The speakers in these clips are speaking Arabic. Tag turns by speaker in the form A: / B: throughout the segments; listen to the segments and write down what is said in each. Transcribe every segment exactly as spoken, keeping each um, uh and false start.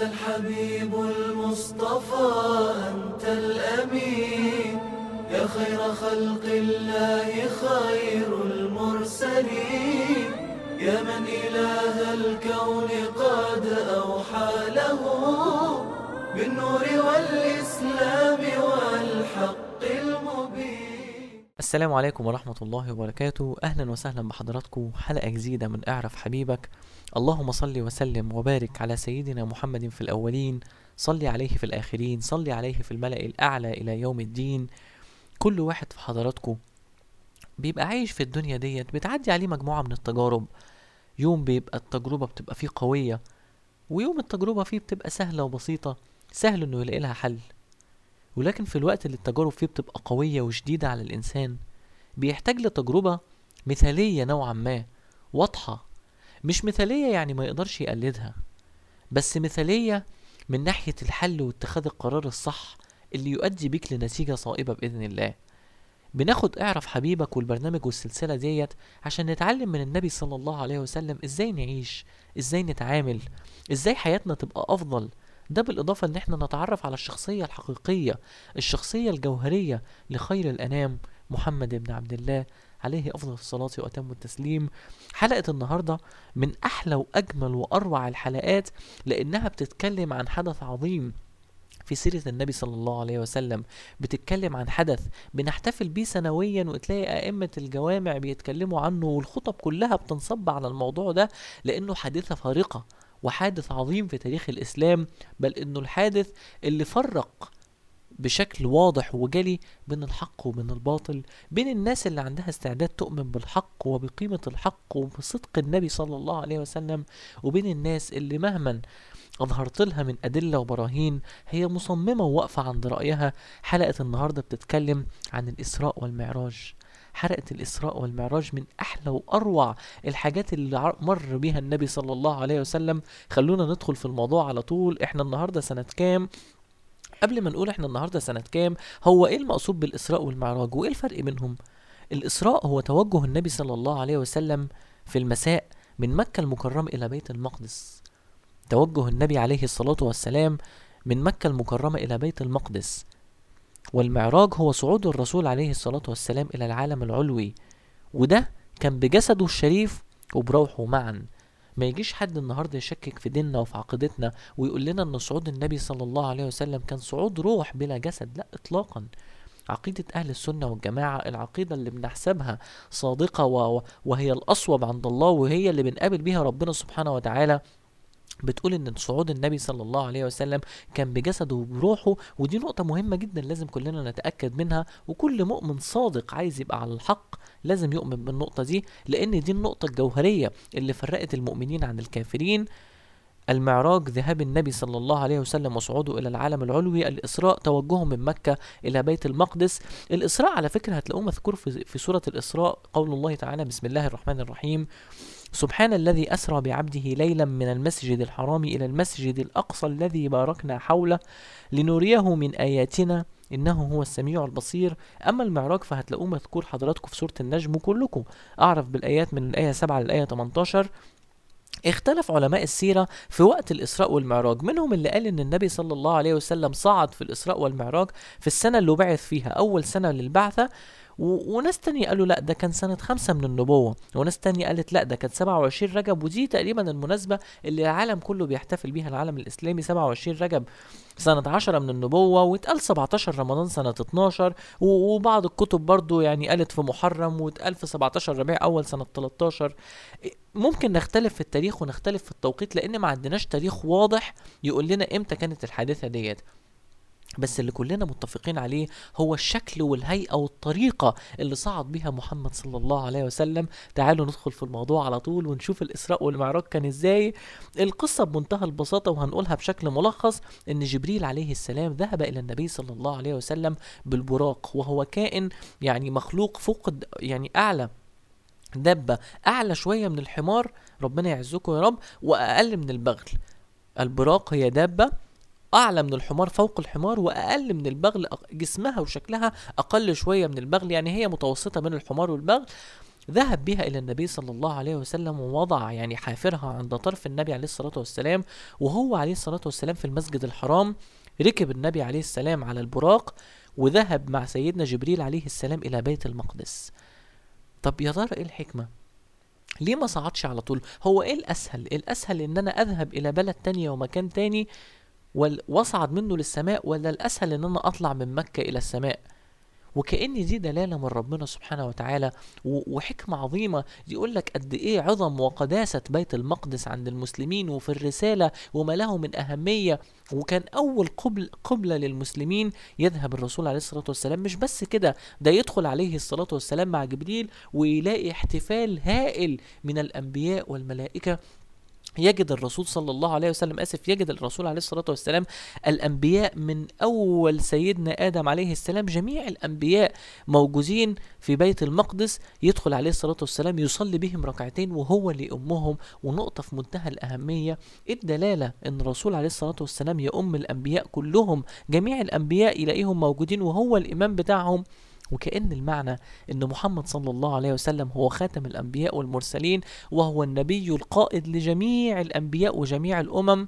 A: الحبيب المصطفى أنت الأمين، يا خير خلق الله خير المرسلين، يا من إله الكون قد أوحى له بالنور والإسلام والحق المبين.
B: السلام عليكم ورحمة الله وبركاته. أهلا وسهلا بحضراتكم حلقة جديدة من اعرف حبيبك. اللهم صل وسلم وبارك على سيدنا محمد في الأولين، صل عليه في الآخرين، صل عليه في الملأ الأعلى إلى يوم الدين. كل واحد في حضراتكم بيبقى عايش في الدنيا ديت بتعدي عليه مجموعة من التجارب. يوم بيبقى التجربة بتبقى فيه قوية، ويوم التجربة فيه بتبقى سهلة وبسيطة، سهل انه يلاقي لها حل. ولكن في الوقت اللي التجارب فيه بتبقى قوية وشديدة على الإنسان بيحتاج لتجربة مثالية نوعا ما، واضحة. مش مثالية يعني ما يقدرش يقلدها، بس مثالية من ناحية الحل واتخاذ القرار الصح اللي يؤدي بيك لنتيجة صائبة بإذن الله. بناخد اعرف حبيبك والبرنامج والسلسلة ديت عشان نتعلم من النبي صلى الله عليه وسلم ازاي نعيش، ازاي نتعامل، ازاي حياتنا تبقى افضل. ده بالاضافة ان احنا نتعرف على الشخصية الحقيقية، الشخصية الجوهرية لخير الانام محمد بن عبد الله عليه افضل الصلاة واتم التسليم. حلقة النهاردة من احلى واجمل واروع الحلقات، لانها بتتكلم عن حدث عظيم في سيرة النبي صلى الله عليه وسلم. بتتكلم عن حدث بنحتفل بيه سنويا، وتلاقي أئمة الجوامع بيتكلموا عنه، والخطب كلها بتنصب على الموضوع ده، لأنه حادثة فارقة وحادث عظيم في تاريخ الإسلام. بل إنه الحادث اللي فرق بشكل واضح وجلي بين الحق وبين الباطل، بين الناس اللي عندها استعداد تؤمن بالحق وبقيمة الحق وبصدق النبي صلى الله عليه وسلم، وبين الناس اللي مهما أظهرت لها من أدلة وبراهين هي مصممة وواقفة عند رأيها. حلقة النهاردة بتتكلم عن الإسراء والمعراج. حلقة الإسراء والمعراج من أحلى وأروع الحاجات اللي مر بها النبي صلى الله عليه وسلم. خلونا ندخل في الموضوع على طول. إحنا النهاردة سنة كام؟ قبل ما نقول إحنا النهاردة سنة كام، هو إيه المقصود بالإسراء والمعراج وإيه الفرق بينهم؟ الإسراء هو توجه النبي صلى الله عليه وسلم في المساء من مكة المكرمة إلى بيت المقدس. توجه النبي عليه الصلاة والسلام من مكة المكرمة إلى بيت المقدس. والمعراج هو صعود الرسول عليه الصلاة والسلام إلى العالم العلوي، وده كان بجسده الشريف وبروحه معا. ما يجيش حد النهاردة يشكك في ديننا وفي عقيدتنا ويقول لنا أن صعود النبي صلى الله عليه وسلم كان صعود روح بلا جسد، لا إطلاقا. عقيدة أهل السنة والجماعة، العقيدة اللي بنحسبها صادقة وهي الأصوب عند الله، وهي اللي بنقابل بها ربنا سبحانه وتعالى، بتقول ان صعود النبي صلى الله عليه وسلم كان بجسده وبروحه. ودي نقطة مهمة جدا لازم كلنا نتأكد منها، وكل مؤمن صادق عايز يبقى على الحق لازم يؤمن بالنقطة دي، لان دي النقطة الجوهرية اللي فرقت المؤمنين عن الكافرين. المعراج ذهاب النبي صلى الله عليه وسلم وصعوده إلى العالم العلوي. الإسراء توجهه من مكة إلى بيت المقدس. الإسراء على فكرة هتلاقوه مذكور في, في سورة الإسراء، قول الله تعالى بسم الله الرحمن الرحيم: سبحان الذي أسرى بعبده ليلا من المسجد الحرام إلى المسجد الأقصى الذي باركنا حوله لنريه من آياتنا إنه هو السميع البصير. أما المعراج فهتلاقوه مذكور حضراتكم في سورة النجم، وكلكم أعرف بالآيات من الآية سبعة للآية ثمانية عشر. اختلف علماء السيرة في وقت الإسراء والمعراج، منهم اللي قال إن النبي صلى الله عليه وسلم صعد في الإسراء والمعراج في السنة اللي بعث فيها، أول سنة للبعثة. و... وناس تانية قالوا لا ده كان سنة خمسة من النبوة، وناس تانية قالت لا ده كانت سبعة وعشرين رجب. ودي تقريبا المناسبة اللي العالم كله بيحتفل بيها، العالم الإسلامي، سبعة وعشرين رجب سنة عشرة من النبوة، واتقال سبعة عشر رمضان سنة اتناشر. و... وبعض الكتب برضو يعني قالت في محرم، واتقال في سبعة عشر ربيع أول سنة تلتاشر. ممكن نختلف في التاريخ ونختلف في التوقيت، لأن ما عندناش تاريخ واضح يقول لنا إمتى كانت الحادثة ديت، بس اللي كلنا متفقين عليه هو الشكل والهيئة والطريقة اللي صعد بها محمد صلى الله عليه وسلم. تعالوا ندخل في الموضوع على طول ونشوف الإسراء والمعراج كان ازاي. القصة بمنتهى البساطة وهنقولها بشكل ملخص، ان جبريل عليه السلام ذهب الى النبي صلى الله عليه وسلم بالبراق، وهو كائن يعني مخلوق فوق يعني اعلى دبة، اعلى شوية من الحمار، ربنا يعزكم يا رب، واقل من البغل. البراق هي دابة اعلى من الحمار، فوق الحمار، واقل من البغل، جسمها وشكلها اقل شوية من البغل، يعني هي متوسطة بين الحمار والبغل. ذهب بها إلى النبي صلى الله عليه وسلم ووضع يعني حافرها عند طرف النبي عليه الصلاة والسلام، وهو عليه الصلاة والسلام في المسجد الحرام ركب النبي عليه السلام على البراق وذهب مع سيدنا جبريل عليه السلام إلى بيت المقدس. طب يا ترى إيه الحكمة؟ ليه ما صعدش على طول؟ هو إيه الأسهل؟ الأسهل إن أنا أذهب إلى بلد تانية ومكان تاني واصعد منه للسماء، ولا الأسهل إن أنا أطلع من مكة إلى السماء؟ وكأن دي دلالة من ربنا سبحانه وتعالى وحكمة عظيمة، يقول لك قد ايه عظم وقداسة بيت المقدس عند المسلمين وفي الرسالة وما له من أهمية. وكان أول قبل قبلة للمسلمين يذهب الرسول عليه الصلاة والسلام. مش بس كده، ده يدخل عليه الصلاة والسلام مع جبريل ويلاقي احتفال هائل من الأنبياء والملائكة. يجد الرسول صلى الله عليه وسلم آسف يجد الرسول عليه الصلاة والسلام الأنبياء من أول سيدنا آدم عليه السلام، جميع الأنبياء موجودين في بيت المقدس. يدخل عليه الصلاة والسلام يصلي بهم ركعتين وهو اللي يؤمهم. ونقطة في منتهى الأهمية، الدلالة أن الرسول عليه الصلاة والسلام يؤم الأنبياء كلهم، جميع الأنبياء يلاقيهم موجودين وهو الإمام بتاعهم. وكأن المعنى أن محمد صلى الله عليه وسلم هو خاتم الأنبياء والمرسلين، وهو النبي القائد لجميع الأنبياء وجميع الأمم.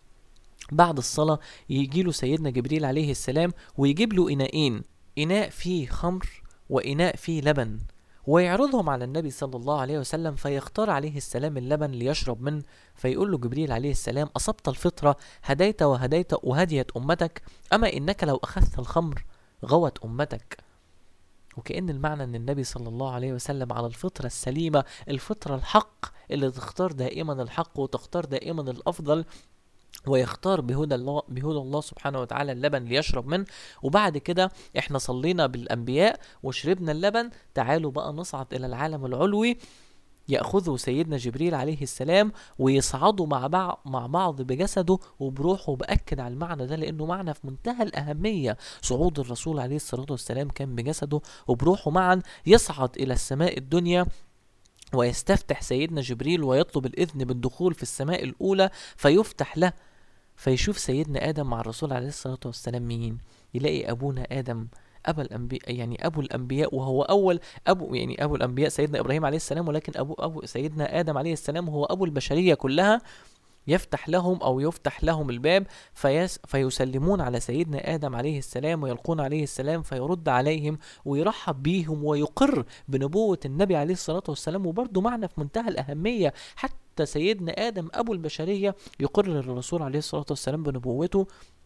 B: بعد الصلاة يجي له سيدنا جبريل عليه السلام ويجيب له إناءين، إناء فيه خمر وإناء فيه لبن، ويعرضهم على النبي صلى الله عليه وسلم، فيختار عليه السلام اللبن ليشرب منه. فيقول له جبريل عليه السلام: أصبت الفطرة، هديت وهديت وهديت أمتك، أما إنك لو أخذت الخمر غوت أمتك. وكأن المعنى أن النبي صلى الله عليه وسلم على الفطرة السليمة، الفطرة الحق اللي تختار دائما الحق وتختار دائما الأفضل، ويختار بهدى الله بهدى الله سبحانه وتعالى اللبن ليشرب منه. وبعد كده احنا صلينا بالأنبياء وشربنا اللبن، تعالوا بقى نصعد إلى العالم العلوي. يأخذه سيدنا جبريل عليه السلام ويصعدوا مع بعض مع بعض بجسده وبروحه. بأكد على المعنى ده لأنه معنى في منتهى الأهمية. صعود الرسول عليه الصلاة والسلام كان بجسده وبروحه معا، يصعد إلى السماء الدنيا ويستفتح سيدنا جبريل ويطلب الإذن بالدخول في السماء الأولى، فيفتح له، فيشوف سيدنا آدم مع الرسول عليه الصلاة والسلام مين؟ يلاقي أبونا آدم أبا الأنبياء، يعني أبو الأنبياء، وهو أول أبو يعني أبو الأنبياء سيدنا إبراهيم عليه السلام، ولكن أبو أبو سيدنا آدم عليه السلام هو أبو البشرية كلها. يفتح لهم أو يفتح لهم الباب فيس فيسلمون على سيدنا آدم عليه السلام ويلقون عليه السلام، فيرد عليهم ويرحب بيهم ويقر بنبوة النبي عليه الصلاة والسلام. وبرضه معنى في منتهى الأهمية، حتى سيدنا آدم أبو البشرية يقر الرسول عليه الصلاة والسلام بنبوته.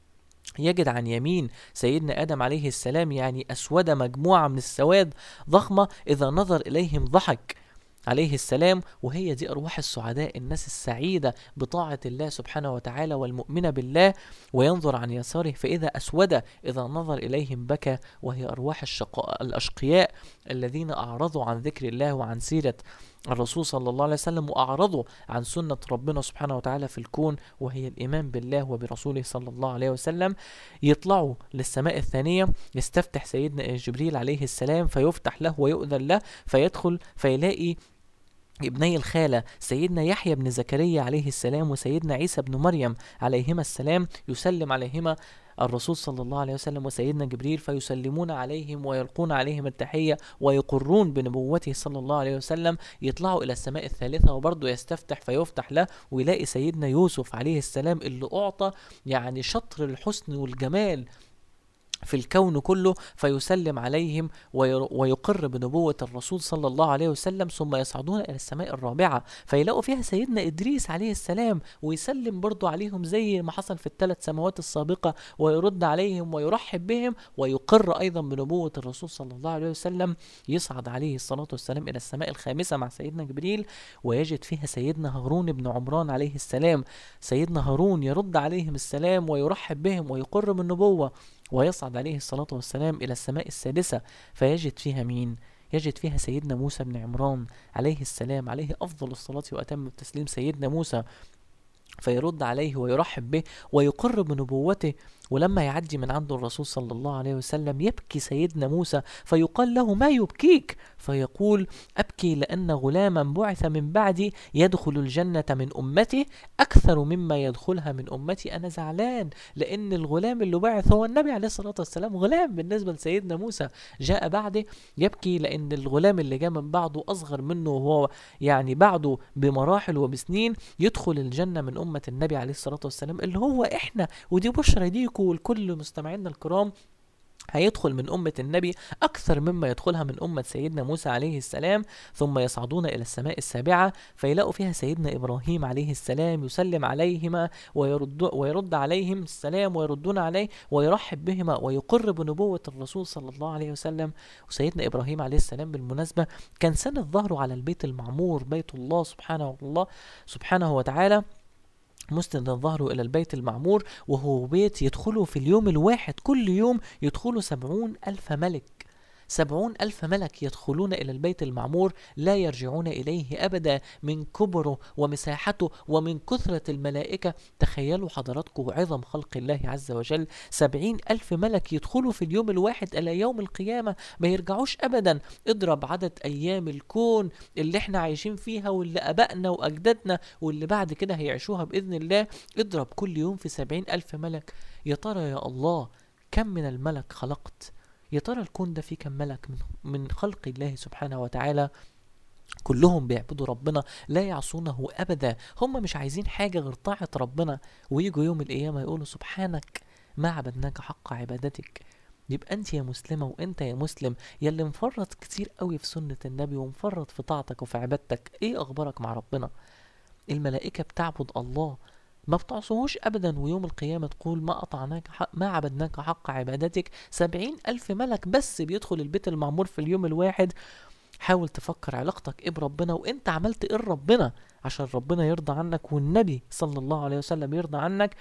B: يجد عن يمين سيدنا آدم عليه السلام يعني أسود مجموعة من السواد ضخمة، إذا نظر إليهم ضحك عليه السلام. وهي دي أرواح السعداء، الناس السعيدة بطاعة الله سبحانه وتعالى والمؤمنة بالله. وينظر عن يساره فإذا أسود، إذا نظر إليهم بكى. وهي أرواح الشقاء الأشقياء الذين أعرضوا عن ذكر الله وعن سيرة الرسول صلى الله عليه وسلم، وأعرضوا عن سنة ربنا سبحانه وتعالى في الكون، وهي الإيمان بالله وبرسوله صلى الله عليه وسلم. يطلعوا للسماء الثانية، يستفتح سيدنا جبريل عليه السلام فيفتح له ويؤذن له، فيدخل فيلاقي ابني الخالة سيدنا يحيى بن زكريا عليه السلام وسيدنا عيسى بن مريم عليهما السلام، يسلم عليهما الرسول صلى الله عليه وسلم وسيدنا جبريل، فيسلمون عليهم ويلقون عليهم التحية ويقرون بنبوته صلى الله عليه وسلم. يطلعوا إلى السماء الثالثة وبرضه يستفتح فيفتح له، ويلاقي سيدنا يوسف عليه السلام اللي أعطى يعني شطر الحسن والجمال في الكون كله، فيسلم عليهم ويقر بنبوة الرسول صلى الله عليه وسلم. ثم يصعدون إلى السماء الرابعة فيلاقوا فيها سيدنا إدريس عليه السلام، ويسلم برضو عليهم زي ما حصل في الثلاث سماوات السابقة، ويرد عليهم ويرحب بهم ويقر أيضا بنبوة الرسول صلى الله عليه وسلم. يصعد عليه الصلاة والسلام إلى السماء الخامسة مع سيدنا جبريل، ويجد فيها سيدنا هارون بن عمران عليه السلام. سيدنا هارون يرد عليهم السلام ويرحب بهم ويقر بالنبوة، ويصعد عليه الصلاة والسلام إلى السماء السادسة فيجد فيها مين؟ يجد فيها سيدنا موسى بن عمران عليه السلام، عليه أفضل الصلاة وأتم التسليم سيدنا موسى، فيرد عليه ويرحب به ويقر بنبوته ولما يعدي من عنده الرسول صلى الله عليه وسلم يبكي سيدنا موسى، فيقال له: ما يبكيك؟ فيقول: أبكي لأن غلاما بعث من بعدي يدخل الجنة من أمتي أكثر مما يدخلها من أمتي. أنا زعلان لأن الغلام اللي بعث هو النبي عليه الصلاة والسلام، غلام بالنسبة لسيدنا موسى جاء بعده. يبكي لأن الغلام اللي جاء من بعده أصغر منه، وهو يعني بعده بمراحل وبسنين، يدخل الجنة من أمة النبي عليه الصلاة والسلام اللي هو إحنا. ودي بشرى ليكم ولكل مستمعينا الكرام، هيدخل من أمة النبي أكثر مما يدخلها من أمة سيدنا موسى عليه السلام. ثم يصعدون إلى السماء السابعة فيلاقوا فيها سيدنا إبراهيم عليه السلام يسلم عليهما ويرد, ويرد عليهم السلام ويردون عليه ويرحب بهما ويقر بنبوة الرسول صلى الله عليه وسلم. وسيدنا إبراهيم عليه السلام بالمناسبة كان سند ظهره على البيت المعمور، بيت الله سبحانه الله سبحانه وتعالى، مسند ظهره إلى البيت المعمور، وهو بيت يدخله في اليوم الواحد كل يوم يدخله سبعون ألف ملك. سبعون ألف ملك يدخلون إلى البيت المعمور لا يرجعون إليه أبدا من كبره ومساحته ومن كثرة الملائكة. تخيلوا حضراتكم عظم خلق الله عز وجل، سبعين ألف ملك يدخلوا في اليوم الواحد إلى يوم القيامة ما يرجعوش أبدا. اضرب عدد أيام الكون اللي احنا عايشين فيها واللي أبائنا وأجدادنا واللي بعد كده هيعيشوها بإذن الله، اضرب كل يوم في سبعين ألف ملك. يا ترى يا الله كم من الملك خلقت؟ يا ترى الكون ده فيه كم ملك من, من خلق الله سبحانه وتعالى؟ كلهم بيعبدوا ربنا لا يعصونه أبدا، هم مش عايزين حاجة غير طاعة ربنا، ويجوا يوم القيامة يقولوا: سبحانك ما عبدناك حق عبادتك. يبقى انت يا مسلمة وانت يا مسلم يلي مفرط كتير قوي في سنة النبي ومفرط في طاعتك وفي عبادتك، ايه اخبارك مع ربنا؟ الملائكة بتعبد الله ما بتعصوهوش أبدا، ويوم القيامة تقول: ما أطعناك حق ما عبدناك حق عبادتك. سبعين ألف ملك بس بيدخل البيت المعمور في اليوم الواحد. حاول تفكر علاقتك إيه بربنا، وإنت عملت إيه ربنا عشان ربنا يرضى عنك والنبي صلى الله عليه وسلم يرضى عنك.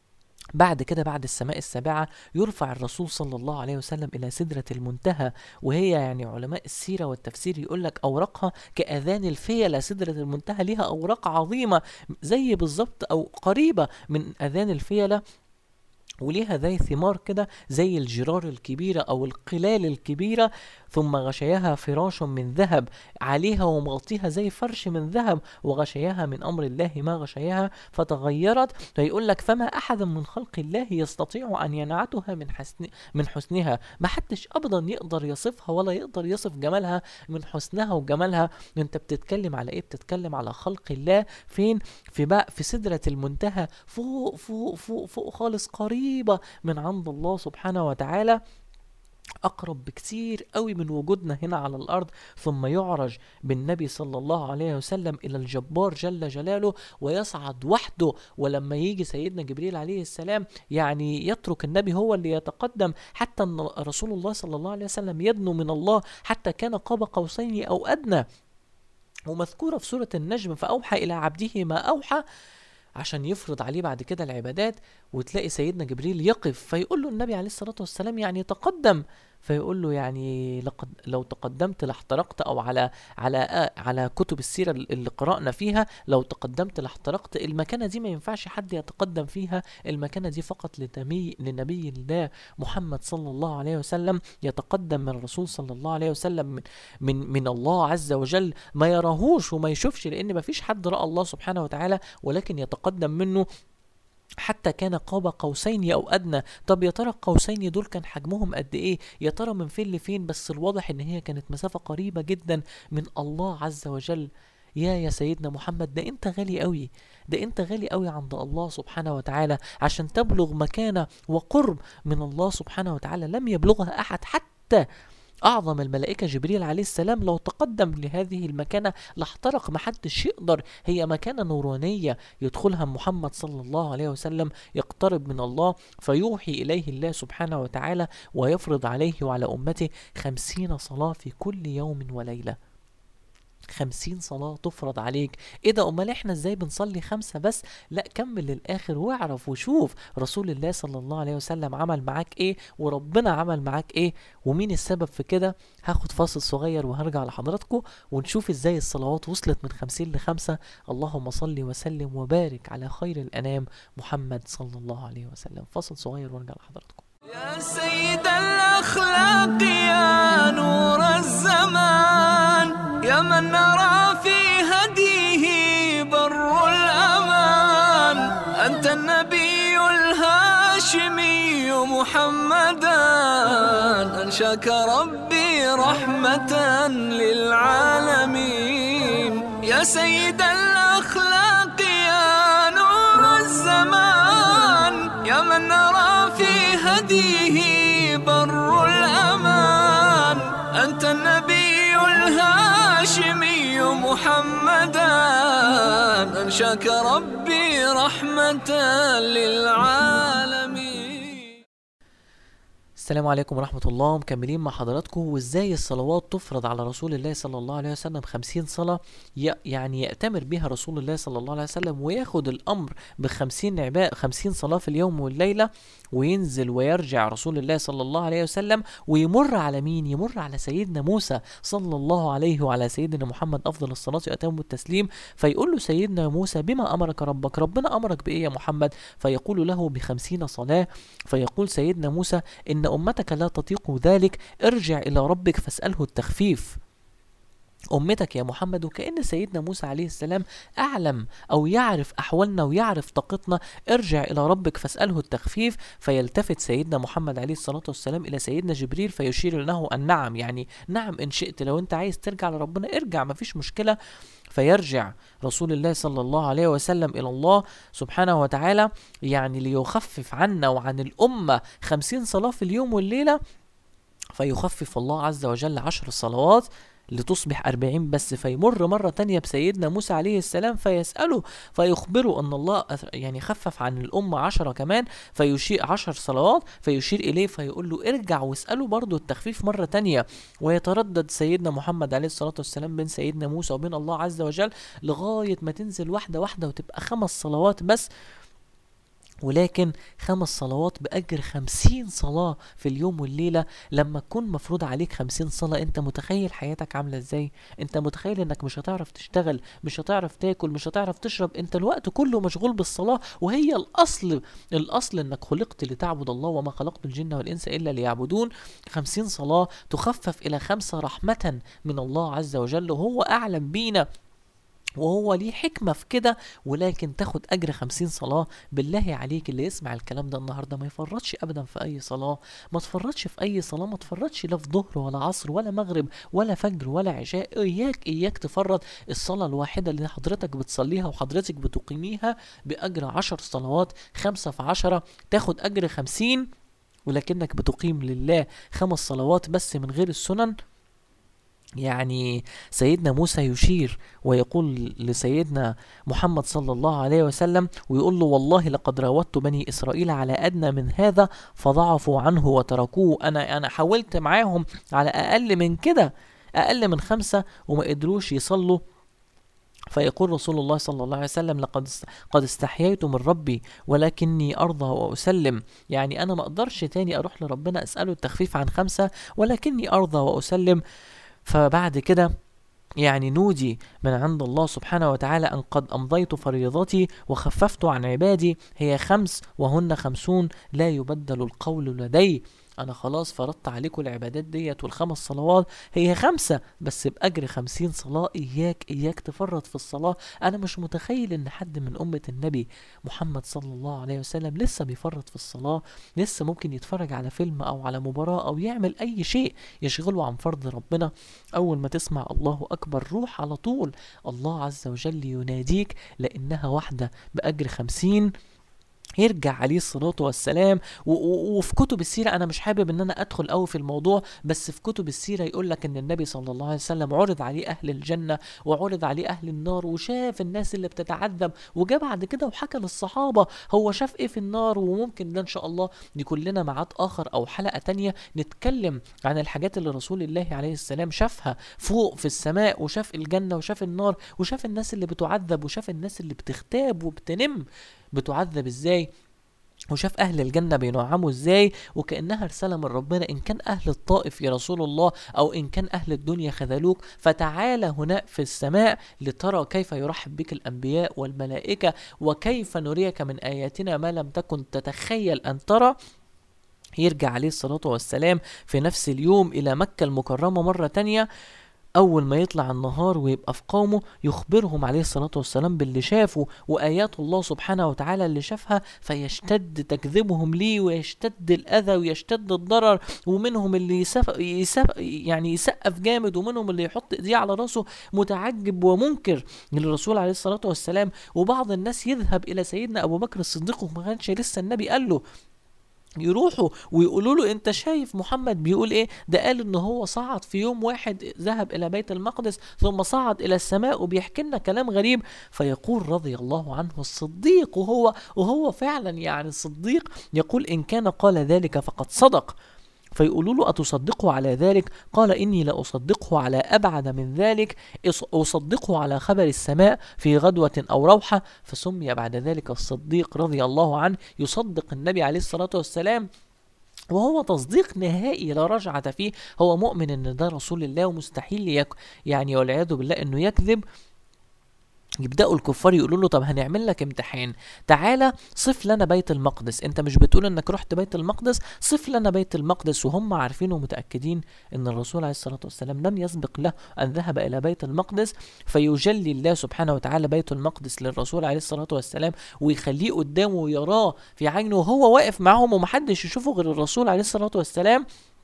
B: بعد كده بعد السماء السابعة يرفع الرسول صلى الله عليه وسلم إلى سدرة المنتهى، وهي يعني علماء السيرة والتفسير يقولك أوراقها كأذان الفيلة. سدرة المنتهى لها أوراق عظيمة زي بالظبط أو قريبة من أذان الفيلة، وليها زي ثمار كده زي الجرار الكبيرة أو القلال الكبيرة. ثم غشيها فراش من ذهب عليها ومغطيها زي فرش من ذهب، وغشيها من أمر الله ما غشيها فتغيرت. فيقول لك: فما أحد من خلق الله يستطيع أن ينعتها من حسن من حسنها. ما حدش أبدا يقدر يصفها ولا يقدر يصف جمالها من حسنها وجمالها. أنت بتتكلم على إيه؟ بتتكلم على خلق الله فين؟ في بقى في سدرة المنتهى، فوق فوق فوق فوق خالص، قريبة من عند الله سبحانه وتعالى، أقرب بكثير قوي من وجودنا هنا على الأرض. ثم يعرج بالنبي صلى الله عليه وسلم إلى الجبار جل جلاله ويصعد وحده. ولما يجي سيدنا جبريل عليه السلام يعني يترك النبي هو اللي يتقدم، حتى أن رسول الله صلى الله عليه وسلم يدنو من الله حتى كان قاب قوسين أو أدنى، ومذكورة في سورة النجم: فأوحى إلى عبده ما أوحى، عشان يفرض عليه بعد كده العبادات. وتلاقي سيدنا جبريل يقف فيقول له النبي عليه الصلاة والسلام يعني تقدم، فيقول له يعني لقد لو تقدمت لاحترقت، او على على على كتب السيرة اللي قرأنا فيها: لو تقدمت لاحترقت. المكانة دي ما ينفعش حد يتقدم فيها، المكانة دي فقط لنبي لنبي الله محمد صلى الله عليه وسلم. يتقدم من الرسول صلى الله عليه وسلم من من, من الله عز وجل، ما يراهوش وما يشوفش، لان ما فيش حد رأى الله سبحانه وتعالى، ولكن يتقدم منه حتى كان قاب قوسين أو أدنى. طب يا ترى القوسين دول كان حجمهم قد إيه؟ يا ترى من فين لفين؟ بس الواضح إن هي كانت مسافة قريبة جدا من الله عز وجل. يا يا سيدنا محمد، ده أنت غالي قوي، ده أنت غالي قوي عند الله سبحانه وتعالى، عشان تبلغ مكانة وقرب من الله سبحانه وتعالى لم يبلغها أحد. حتى أعظم الملائكة جبريل عليه السلام لو تقدم لهذه المكانة لاحترق، محدش يقدر. هي مكانة نورانية يدخلها محمد صلى الله عليه وسلم، يقترب من الله فيوحي إليه الله سبحانه وتعالى ويفرض عليه وعلى أمته خمسين صلاة في كل يوم وليلة. خمسين صلاة تفرض عليك. ايه ده؟ امال احنا ازاي بنصلي خمسة بس؟ لا، كمل للاخر واعرف وشوف رسول الله صلى الله عليه وسلم عمل معاك ايه، وربنا عمل معاك ايه، ومين السبب في كده. هاخد فاصل صغير وهرجع لحضراتكم ونشوف ازاي الصلوات وصلت من خمسين لخمسة. اللهم صل وسلم وبارك على خير الانام محمد صلى الله عليه وسلم. فاصل صغير وارجع لحضراتكم.
A: يا سيد الأخلاق يا نور الزمان، يا من نرى في هديه بر الأمان، أنت النبي الهاشمي محمدا، أنشاك ربي رحمة للعالمين. يا سيد الأخلاق يا نور الزمان، يا من نرى في هديه بر الأمان، أنت النبي الهاشمي محمدا، أنشاك ربي رحمة للعالمين.
B: السلام عليكم ورحمة الله. مكملين مع حضراتكم وازاي الصلوات تفرض على رسول الله صلى الله عليه وسلم خمسين صلاة، يعني يأتمر بها رسول الله صلى الله عليه وسلم وياخد الأمر بخمسين عباء خمسين صلاة في اليوم والليلة، وينزل ويرجع رسول الله صلى الله عليه وسلم ويمر على مين؟ يمر على سيدنا موسى صلى الله عليه وعلى سيدنا محمد أفضل الصلاة وأتم التسليم. فيقول له سيدنا موسى بما أمرك ربك؟ ربنا أمرك بإيه يا محمد؟ فيقول له بخمسين صلاة. فيقول سيدنا موسى إن أمتك لا تطيق ذلك، ارجع إلى ربك فاسأله التخفيف. أمتك يا محمد، وكأن سيدنا موسى عليه السلام أعلم أو يعرف أحوالنا ويعرف طاقتنا. ارجع إلى ربك فاسأله التخفيف. فيلتفت سيدنا محمد عليه الصلاة والسلام إلى سيدنا جبريل فيشير له أن نعم، يعني نعم إن شئت، لو أنت عايز ترجع لربنا ارجع، مفيش مشكلة. فيرجع رسول الله صلى الله عليه وسلم إلى الله سبحانه وتعالى، يعني ليخفف عنا وعن الأمة خمسين صلاة في اليوم والليلة. فيخفف الله عز وجل عشر صلوات لتصبح أربعين بس. فيمر مرة تانية بسيدنا موسى عليه السلام فيسأله فيخبره أن الله يعني خفف عن الأمة عشرة كمان، فيشير عشر صلوات، فيشير إليه فيقول له ارجع واسأله برضو التخفيف مرة تانية. ويتردد سيدنا محمد عليه الصلاة والسلام بين سيدنا موسى وبين الله عز وجل لغاية ما تنزل واحدة واحدة وتبقى خمس صلوات بس، ولكن خمس صلوات بأجر خمسين صلاة في اليوم والليلة. لما تكون مفروض عليك خمسين صلاة، انت متخيل حياتك عاملة ازاي؟ انت متخيل انك مش هتعرف تشتغل، مش هتعرف تاكل، مش هتعرف تشرب، انت الوقت كله مشغول بالصلاة، وهي الأصل الأصل انك خلقت لتعبد الله وما خلقت الجن والإنس إلا ليعبدون. خمسين صلاة تخفف إلى خمسة رحمة من الله عز وجل، وهو أعلم بينا وهو ليه حكمة في كده، ولكن تاخد أجر خمسين صلاة. بالله عليك اللي يسمع الكلام ده النهاردة ما يفرطش أبدا في أي صلاة، ما تفرطش في أي صلاة، ما تفرطش لا في ظهر ولا عصر ولا مغرب ولا فجر ولا عشاء. إياك إياك تفرط. الصلاة الواحدة اللي حضرتك بتصليها وحضرتك بتقيميها بأجر عشر صلوات، خمسة في عشرة تاخد أجر خمسين، ولكنك بتقيم لله خمس صلوات بس من غير السنن. يعني سيدنا موسى يشير ويقول لسيدنا محمد صلى الله عليه وسلم ويقول له والله لقد راودت بني إسرائيل على أدنى من هذا فضعفوا عنه وتركوه. أنا أنا حاولت معاهم على أقل من كده، أقل من خمسة، وما قدروش يصلوا. فيقول رسول الله صلى الله عليه وسلم لقد قد استحييت من ربي ولكني أرضى وأسلم. يعني أنا ما أقدرش تاني أروح لربنا أسأله التخفيف عن خمسة، ولكني أرضى وأسلم. فبعد كده يعني نودي من عند الله سبحانه وتعالى أن قد أمضيت فريضتي وخففت عن عبادي، هي خمس وهن خمسون لا يبدل القول لدي. أنا خلاص فرضت عليكم العبادات ديت والخمس صلوات، هي خمسة بس بأجر خمسين صلاة. إياك إياك تفرط في الصلاة. أنا مش متخيل إن حد من أمة النبي محمد صلى الله عليه وسلم لسه بيفرط في الصلاة، لسه ممكن يتفرج على فيلم أو على مباراة أو يعمل أي شيء يشغله عن فرض ربنا. أول ما تسمع الله أكبر روح على طول الله عز وجل يناديك لأنها واحدة بأجر خمسين. يرجع عليه الصلاة والسلام. وفي كتب السيرة، أنا مش حابب أن أنا أدخل أوي في الموضوع، بس في كتب السيرة يقول لك أن النبي صلى الله عليه وسلم عرض عليه أهل الجنة وعرض عليه أهل النار، وشاف الناس اللي بتتعذب، وجاء بعد كده وحكى للصحابة هو شاف إيه في النار. وممكن ده إن شاء الله يكون لنا ميعاد آخر أو حلقة تانية نتكلم عن الحاجات اللي رسول الله عليه السلام شافها فوق في السماء، وشاف الجنة وشاف النار وشاف الناس اللي بتعذب وشاف الناس اللي بتغتاب وبتنم بتعذب ازاي، وشاف أهل الجنة بينعموا ازاي، وكأنها رسالة من ربنا: إن كان أهل الطائف يا رسول الله أو إن كان أهل الدنيا خذلوك، فتعالى هنا في السماء لترى كيف يرحب بك الأنبياء والملائكة، وكيف نريك من آياتنا ما لم تكن تتخيل أن ترى. يرجع عليه الصلاة والسلام في نفس اليوم إلى مكة المكرمة مرة تانية. أول ما يطلع النهار ويبقى في قومه يخبرهم عليه الصلاة والسلام باللي شافه وآيات الله سبحانه وتعالى اللي شافها، فيشتد تكذبهم ليه ويشتد الأذى ويشتد الضرر، ومنهم اللي يسف يسف يعني يسقف جامد، ومنهم اللي يحط إيديه على راسه متعجب ومنكر للرسول عليه الصلاة والسلام. وبعض الناس يذهب إلى سيدنا أبو بكر الصديق وما كانش لسه النبي قال له، يروحوا ويقولوا له: انت شايف محمد بيقول ايه؟ ده قال ان هو صعد في يوم واحد، ذهب الى بيت المقدس ثم صعد الى السماء وبيحكي لنا كلام غريب. فيقول رضي الله عنه الصديق، وهو وهو فعلا يعني الصديق، يقول: ان كان قال ذلك فقد صدق. فيقولوا له: أتصدقه على ذلك؟ قال: إني لا أصدقه على أبعد من ذلك، أصدقه على خبر السماء في غدوة أو روحة. فسمي بعد ذلك الصديق رضي الله عنه، يصدق النبي عليه الصلاة والسلام، وهو تصديق نهائي لا رجعة فيه. هو مؤمن ان ده رسول الله ومستحيل يك يعني والعياذ بالله انه يكذب. يبدأوا الكفار يقولوا له: طب هنعمل لك امتحان، تعالى صف لنا بيت المقدس، انت مش بتقول انك رحت بيت المقدس، صف لنا بيت المقدس. وهم عارفين ومتأكدين ان الرسول عليه الصلاة والسلام لم يسبق له ان ذهب الى بيت المقدس. فيجلي الله سبحانه وتعالى بيت المقدس للرسول عليه الصلاة والسلام ويخليه قدامه ويراه في عينه وهو واقف معهم ومحدش يشوفه غير الرسول عليه الصلاة والسلام.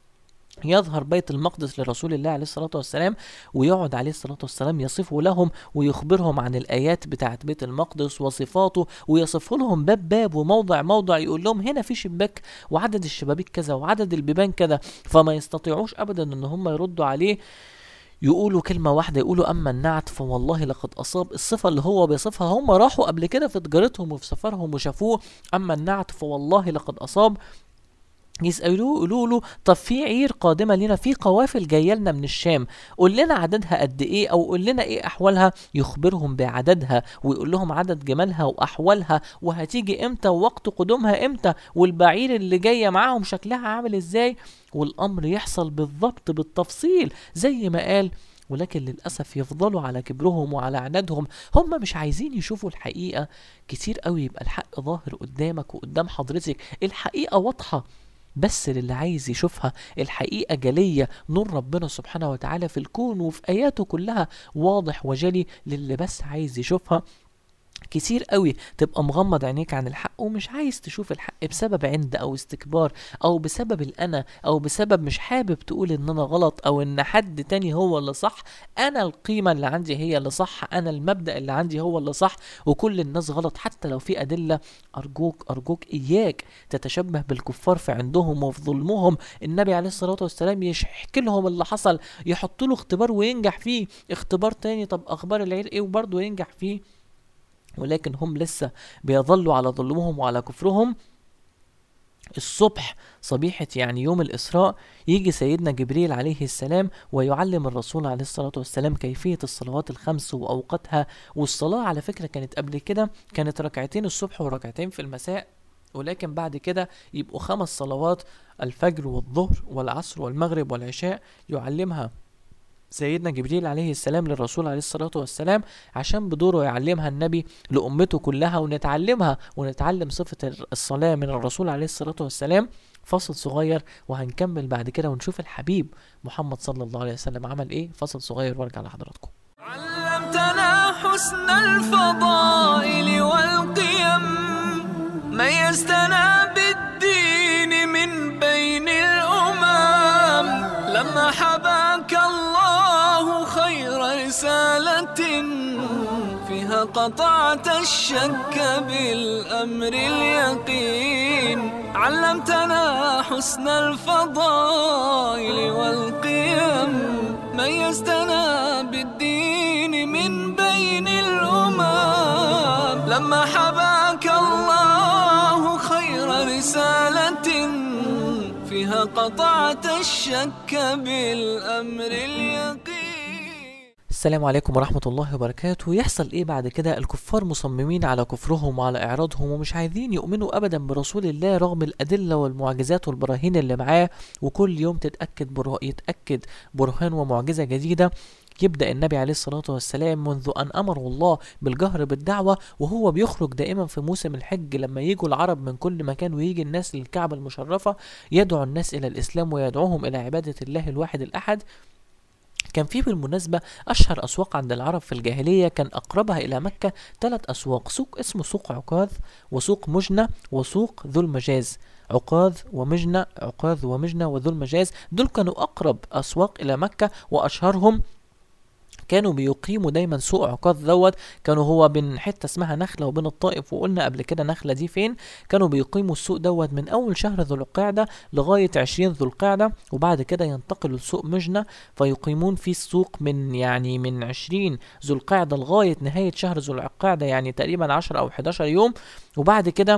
B: يظهر بيت المقدس لرسول الله عليه الصلاة والسلام، ويقعد عليه الصلاة والسلام يصفه لهم ويخبرهم عن الآيات بتاعة بيت المقدس وصفاته، ويصف لهم باب باب وموضع موضع، يقول لهم هنا في شباك وعدد الشبابيك كذا وعدد البيبان كذا، فما يستطيعوش أبدا ان هم يردوا عليه. يقولوا كلمة واحدة، يقولوا: أما النعت فوالله لقد أصاب. الصفة اللي هو بيصفها هم راحوا قبل كده في تجارتهم وفي سفرهم وشافوه: أما النعت فوالله لقد أصاب. يسألوه يقولوا له: طب في عير قادمة لنا، في قوافل جاية لنا من الشام، قول لنا عددها قد ايه او قول لنا ايه احوالها. يخبرهم بعددها ويقول لهم عدد جمالها واحوالها وهتيجي امتى ووقت قدومها امتى والبعير اللي جاية معاهم شكلها عامل ازاي، والامر يحصل بالضبط بالتفصيل زي ما قال. ولكن للأسف يفضلوا على كبرهم وعلى عنادهم، هم مش عايزين يشوفوا الحقيقة. كتير قوي يبقى الحق ظاهر قدامك وقدام حضرتك، الحقيقة واضحة، بس للي عايز يشوفها الحقيقة جلية، نور ربنا سبحانه وتعالى في الكون وفي آياته كلها واضح وجلي للي بس عايز يشوفها. كتير قوي تبقى مغمض عينيك عن الحق ومش عايز تشوف الحق بسبب عند او استكبار او بسبب الانا او بسبب مش حابب تقول ان انا غلط او ان حد تاني هو اللي صح. انا القيمة اللي عندي هي اللي صح، انا المبدأ اللي عندي هو اللي صح، وكل الناس غلط حتى لو في ادلة. ارجوك ارجوك اياك تتشبه بالكفار في عندهم وفي ظلمهم. النبي عليه الصلاة والسلام يحكي لهم اللي حصل، يحط له اختبار وينجح فيه، اختبار تاني طب اخبار العير ايه وبرضه ينجح فيه، ولكن هم لسه بيظلوا على ظلمهم وعلى كفرهم. الصبح صبيحة يعني يوم الإسراء يجي سيدنا جبريل عليه السلام ويعلم الرسول عليه الصلاة والسلام كيفية الصلوات الخمس وأوقاتها. والصلاة على فكرة كانت قبل كده كانت ركعتين الصبح وركعتين في المساء، ولكن بعد كده يبقوا خمس صلوات: الفجر والظهر والعصر والمغرب والعشاء. يعلمها سيدنا جبريل عليه السلام للرسول عليه الصلاة والسلام عشان بدوره يعلمها النبي لأمته كلها ونتعلمها ونتعلم صفة الصلاة من الرسول عليه الصلاة والسلام. فصل صغير وهنكمل بعد كده ونشوف الحبيب محمد صلى الله عليه وسلم عمل ايه. فصل صغير وارجع لحضراتكم.
A: علمتنا حسن الفضائل والقيم، ميزتنا بالدين من بين الأمم، لما حباك الله خير رسالة فيها قضاء قطعت الشك بالأمر اليقين. علمتنا حسن الفضائل والقيم، ميزتنا بالدين من بين الأمم. لما حباك الله خير رسالة، فيها قطعت الشك بالأمر اليقين.
B: السلام عليكم ورحمة الله وبركاته. يحصل ايه بعد كده؟ الكفار مصممين على كفرهم وعلى اعراضهم ومش عايزين يؤمنوا ابدا برسول الله رغم الادلة والمعجزات والبراهين اللي معاه، وكل يوم تتأكد برا... يتأكد برهان ومعجزة جديدة. يبدأ النبي عليه الصلاة والسلام منذ أن أمره الله بالجهر بالدعوة وهو بيخرج دائما في موسم الحج، لما يجوا العرب من كل مكان ويجي الناس للكعبة المشرفة يدعو الناس إلى الإسلام ويدعوهم إلى عبادة الله الواحد الأحد. كان في بالمناسبة أشهر أسواق عند العرب في الجاهلية كان أقربها إلى مكة ثلاث أسواق، سوق اسمه سوق عكاظ، وسوق مجنة، وسوق ذو المجاز. عكاظ ومجنة، عكاظ ومجنة وذو المجاز، دول كانوا أقرب أسواق إلى مكة وأشهرهم. كانوا بيقيموا دايما سوق عكاظ دوت، كانوا هو بين حته اسمها نخله وبين الطائف، وقلنا قبل كده نخله دي فين. كانوا بيقيموا السوق دوت من اول شهر ذو القعده لغايه عشرين ذو القعده، وبعد كده ينتقلوا لسوق مجنه فيقيمون في السوق من يعني من عشرين ذو القعده لغايه نهايه شهر ذو القعده، يعني تقريبا عشرة او حداشر يوم، وبعد كده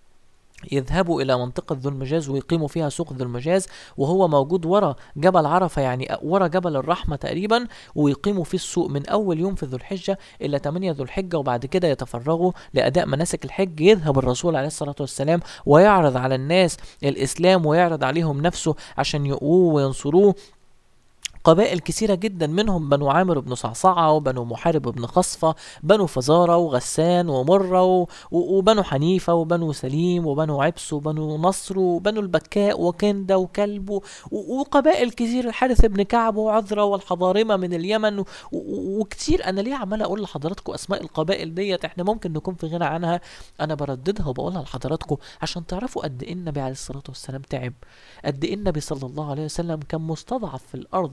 B: يذهبوا إلى منطقة ذو المجاز ويقيموا فيها سوق ذو المجاز، وهو موجود ورا جبل عرفة، يعني ورا جبل الرحمة تقريبا، ويقيموا في السوق من أول يوم في ذو الحجة إلى ثمانية ذو الحجة، وبعد كده يتفرغوا لأداء مناسك الحج. يذهب الرسول عليه الصلاة والسلام ويعرض على الناس الإسلام ويعرض عليهم نفسه عشان يقوه وينصروه. قبائل كثيرة جدا منهم بنو عامر بن صعصعة وبنو محارب بن خصفة، بنو فزارة وغسان ومرة وبنو حنيفة وبنو سليم وبنو عبس وبنو نصر وبنو البكاء وكندة وكلب وقبائل كثير، الحارث بن كعب وعذرة والحضارمة من اليمن وكتير. أنا ليه عمال أقول لحضراتكم أسماء القبائل ديت؟ إحنا ممكن نكون في غنى عنها، أنا برددها وبقولها لحضراتكم عشان تعرفوا قد إيه النبي عليه الصلاة والسلام تعب، قد إيه النبي صلى الله عليه وسلم كان مستضعف في الأرض،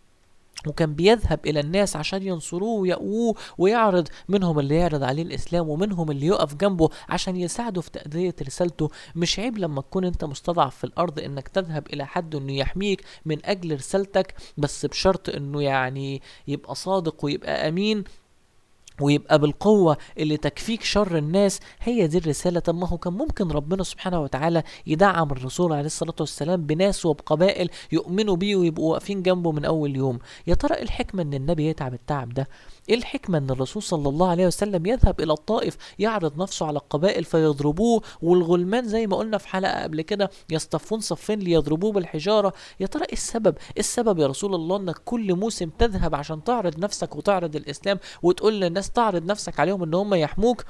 B: وكان بيذهب إلى الناس عشان ينصروه ويقووه ويعرض، منهم اللي يعرض عليه الإسلام ومنهم اللي يقف جنبه عشان يساعده في تأدية رسالته. مش عيب لما تكون انت مستضعف في الأرض انك تذهب إلى حد انه يحميك من أجل رسالتك، بس بشرط انه يعني يبقى صادق ويبقى أمين ويبقى بالقوة اللي تكفيك شر الناس. هي دي الرسالة. طب ما هو كان ممكن ربنا سبحانه وتعالى يدعم الرسول عليه الصلاة والسلام بناس وبقبائل يؤمنوا بيه ويبقوا واقفين جنبه من أول يوم. يا ترى إيه الحكمة إن النبي يتعب التعب ده؟ إيه الحكمة إن الرسول صلى الله عليه وسلم يذهب إلى الطائف يعرض نفسه على القبائل فيضربوه، والغلمان زي ما قلنا في حلقة قبل كده يصطفون صفين ليضربوه بالحجارة؟ يا ترى إيه السبب؟ إيه السبب يا رسول الله إنك كل موسم تذهب عشان تعرض نفسك وتعرض الإسلام وتقول للناس تعرض نفسك عليهم ان هم يحموك؟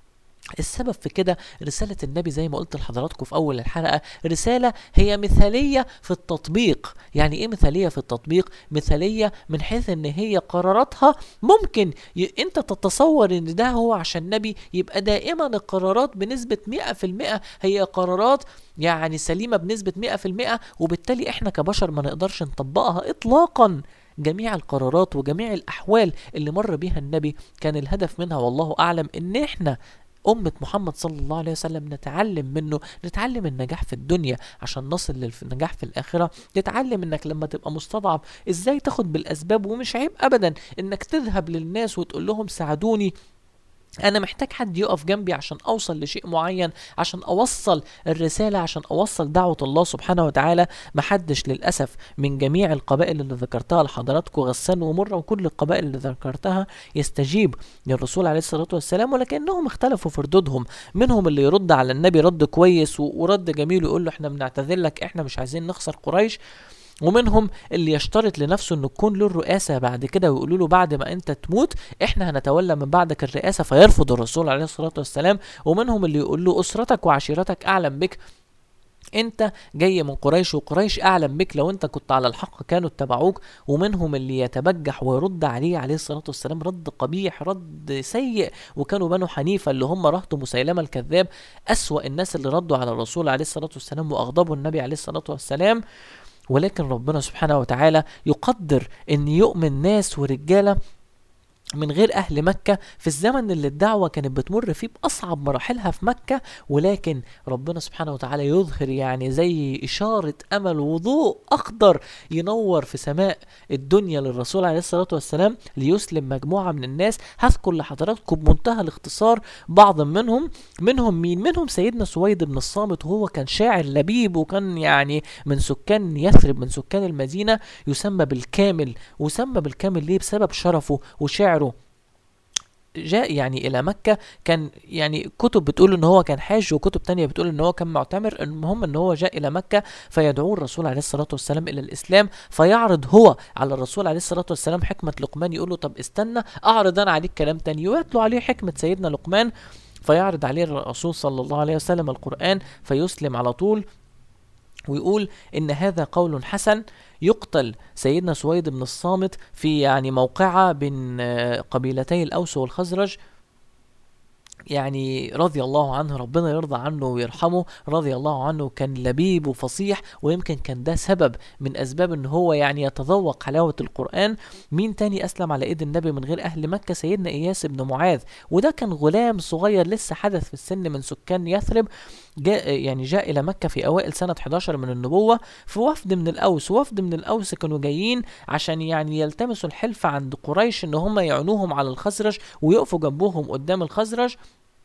B: السبب في كده رسالة النبي زي ما قلت لحضراتكم في أول الحلقة، رسالة هي مثالية في التطبيق. يعني إيه مثالية في التطبيق؟ مثالية من حيث إن هي قراراتها ممكن ي... أنت تتصور إن ده هو عشان نبي، يبقى دائما القرارات بنسبة مئة في المئة هي قرارات يعني سليمة بنسبة مئة في المئة، وبالتالي إحنا كبشر ما نقدرش نطبقها إطلاقا. جميع القرارات وجميع الأحوال اللي مر بيها النبي كان الهدف منها والله أعلم إن إحنا أمة محمد صلى الله عليه وسلم نتعلم منه، نتعلم النجاح في الدنيا عشان نصل للنجاح في الآخرة، نتعلم إنك لما تبقى مستضعف إزاي تاخد بالأسباب. ومش عيب أبدا إنك تذهب للناس وتقول لهم ساعدوني، أنا محتاج حد يقف جنبي عشان أوصل لشيء معين، عشان أوصل الرسالة، عشان أوصل دعوة الله سبحانه وتعالى. محدش للأسف من جميع القبائل اللي ذكرتها لحضراتكم، غسان ومرة وكل القبائل اللي ذكرتها، يستجيب للرسول عليه الصلاة والسلام، ولكنهم اختلفوا في ردودهم. منهم اللي يرد على النبي رد كويس ورد جميل ويقول له احنا بنعتذر لك، احنا مش عايزين نخسر قريش، ومنهم اللي يشترط لنفسه انه تكون له الرئاسة بعد كده، ويقولوا له بعد ما انت تموت احنا هنتولى من بعدك الرئاسة، فيرفض الرسول عليه الصلاة والسلام. ومنهم اللي يقول له اسرتك وعشيرتك اعلم بك، انت جاي من قريش وقريش اعلم بك، لو انت كنت على الحق كانوا اتبعوك. ومنهم اللي يتبجح ويرد عليه عليه الصلاة والسلام رد قبيح، رد سيء، وكانوا بنو حنيفة اللي هم رهط مسيلمة الكذاب اسوأ الناس اللي ردوا على الرسول عليه الصلاة والسلام واغضبوا النبي عليه الصلاة والسلام. ولكن ربنا سبحانه وتعالى يقدر ان يؤمن ناس ورجالة من غير أهل مكة في الزمن اللي الدعوة كانت بتمر فيه بأصعب مراحلها في مكة، ولكن ربنا سبحانه وتعالى يظهر يعني زي إشارة أمل وضوء أخضر ينور في سماء الدنيا للرسول عليه الصلاة والسلام ليسلم مجموعة من الناس. هذكر لحضراتكم بمنتهى الاختصار بعض منهم. منهم مين؟ منهم سيدنا سويد بن الصامت، وهو كان شاعر لبيب، وكان يعني من سكان يثرب، من سكان المدينة، يسمى بالكامل. وسمى بالكامل ليه؟ بسبب شرفه وشعره. جاء يعني الى مكة، كان يعني كتب بتقول ان هو كان حاج، وكتب تانية بتقول ان هو كان معتمر. المهم ان هو جاء الى مكة فيدعو الرسول عليه الصلاة والسلام الى الاسلام، فيعرض هو على الرسول عليه الصلاة والسلام حكمة لقمان. يقول له طب استنى اعرض انا عليك كلام تاني، ويتلو عليه حكمة سيدنا لقمان، فيعرض عليه الرسول صلى الله عليه وسلم القرآن فيسلم على طول، ويقول إن هذا قول حسن. يقتل سيدنا سويد بن الصامت في يعني موقعة بين قبيلتي الأوس والخزرج، يعني رضي الله عنه، ربنا يرضى عنه ويرحمه، رضي الله عنه. كان لبيب وفصيح، ويمكن كان ده سبب من أسباب ان هو يعني يتذوق حلاوة القرآن. مين تاني أسلم على إيد النبي من غير أهل مكة؟ سيدنا إياس بن معاذ، وده كان غلام صغير لسه حدث في السن من سكان يثرب، جاء يعني جاء إلى مكة في أوائل سنة إحدى عشر من النبوة في وفد من الأوس. وفد من الأوس كانوا جايين عشان يعني يلتمسوا الحلف عند قريش ان هم يعينوهم على الخزرج ويقفوا جنبهم قدام الخزرج.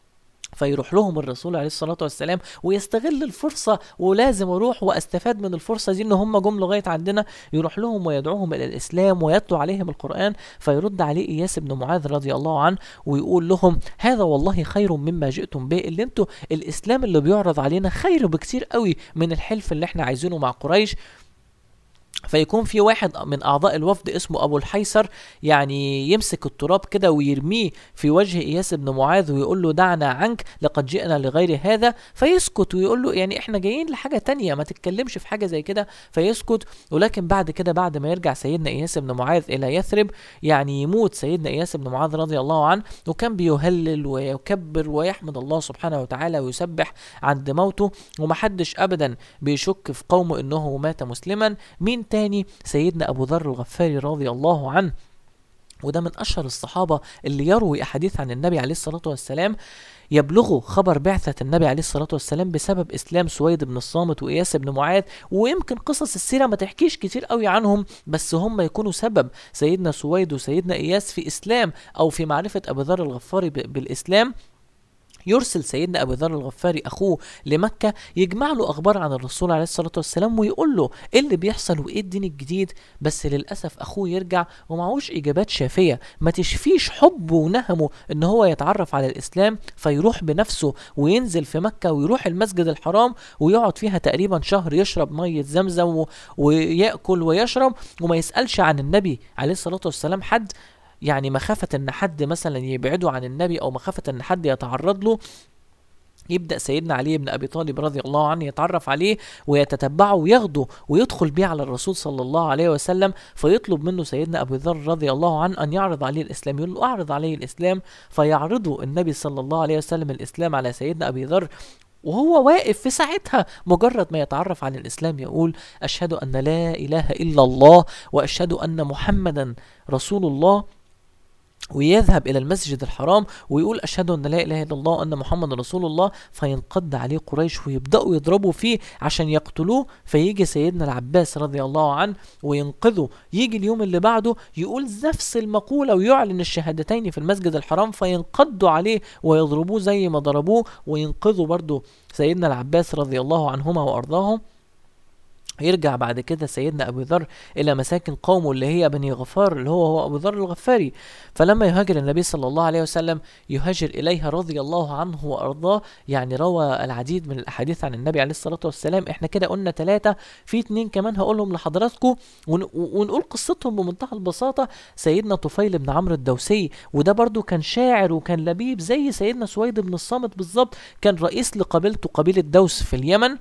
B: فيروح لهم الرسول عليه الصلاة والسلام ويستغل الفرصة، ولازم اروح واستفاد من الفرصة دي ان هم جم لغاية عندنا. يروح لهم ويدعوهم الى الاسلام ويتلو عليهم القرآن. فيرد عليه اياس بن معاذ رضي الله عنه ويقول لهم هذا والله خير مما جئتم به، اللي انتوا الاسلام اللي بيعرض علينا خير بكتير قوي من الحلف اللي احنا عايزينه مع قريش. فيكون في واحد من اعضاء الوفد اسمه ابو الحيسر، يعني يمسك التراب كده ويرميه في وجه اياس بن معاذ ويقول له دعنا عنك لقد جئنا لغير هذا. فيسكت ويقول له يعني احنا جايين لحاجة تانية، ما تتكلمش في حاجة زي كده. فيسكت. ولكن بعد كده بعد ما يرجع سيدنا اياس بن معاذ الى يثرب، يعني يموت سيدنا اياس بن معاذ رضي الله عنه، وكان بيهلل ويكبر ويحمد الله سبحانه وتعالى ويسبح عند موته، ومحدش ابدا بيشك في قومه انه مات مسلما. مين تاني؟ سيدنا أبو ذر الغفاري رضي الله عنه، وده من أشهر الصحابة اللي يروي أحاديث عن النبي عليه الصلاة والسلام. يبلغوا خبر بعثة النبي عليه الصلاة والسلام بسبب إسلام سويد بن الصامت وإياس بن معاذ. ويمكن قصص السيرة ما تحكيش كتير قوي عنهم، بس هم يكونوا سبب سيدنا سويد وسيدنا إياس في إسلام أو في معرفة أبو ذر الغفاري بالإسلام. يرسل سيدنا أبو ذر الغفاري أخوه لمكة يجمع له أخبار عن الرسول عليه الصلاة والسلام ويقول له إيه اللي بيحصل وإيه الدين الجديد. بس للأسف أخوه يرجع ومعهوش إجابات شافية ما تشفيش حبه ونهمه إن هو يتعرف على الإسلام. فيروح بنفسه وينزل في مكة ويروح المسجد الحرام ويقعد فيها تقريبا شهر يشرب مية زمزم ويأكل ويشرب وما يسألش عن النبي عليه الصلاة والسلام حد، يعني مخافة ان حد مثلا يبعده عن النبي او مخافة ان حد يتعرض له. يبدأ سيدنا علي بن أبي طالب رضي الله عنه يتعرف عليه ويتتبعه وياخده ويدخل بيه على الرسول صلى الله عليه وسلم. فيطلب منه سيدنا أبو ذر رضي الله عنه أن يعرض عليه الإسلام، يقول له أعرض عليه الإسلام. فيعرضه النبي صلى الله عليه وسلم الإسلام على سيدنا أبي ذر، وهو واقف في ساعتها مجرد ما يتعرف عن الإسلام يقول أشهد أن لا إله إلا الله وأشهد أن محمدا رسول الله، ويذهب إلى المسجد الحرام ويقول أشهد أن لا إله إلا الله وأن محمد رسول الله. فينقض عليه قريش ويبدأوا يضربوا فيه عشان يقتلوه. فيجي سيدنا العباس رضي الله عنه وينقذه. يجي اليوم اللي بعده يقول نفس المقولة ويعلن الشهادتين في المسجد الحرام، فينقضوا عليه ويضربوه زي ما ضربوه وينقذوا برضو سيدنا العباس رضي الله عنهما وأرضاهم. يرجع بعد كده سيدنا أبو ذر إلى مساكن قومه اللي هي بني غفار اللي هو هو أبو ذر الغفاري. فلما يهاجر النبي صلى الله عليه وسلم يهاجر إليها رضي الله عنه وأرضاه. يعني روى العديد من الأحاديث عن النبي عليه الصلاة والسلام. احنا كده قلنا ثلاثة، في اتنين كمان هقولهم لحضراتكم ون ونقول قصتهم بمنتهى البساطة. سيدنا طفيل بن عمرو الدوسي، وده برضو كان شاعر وكان لبيب زي سيدنا سويد بن الصامت بالظبط، كان رئيس لقبيلته قبيلة دوس في اليمن.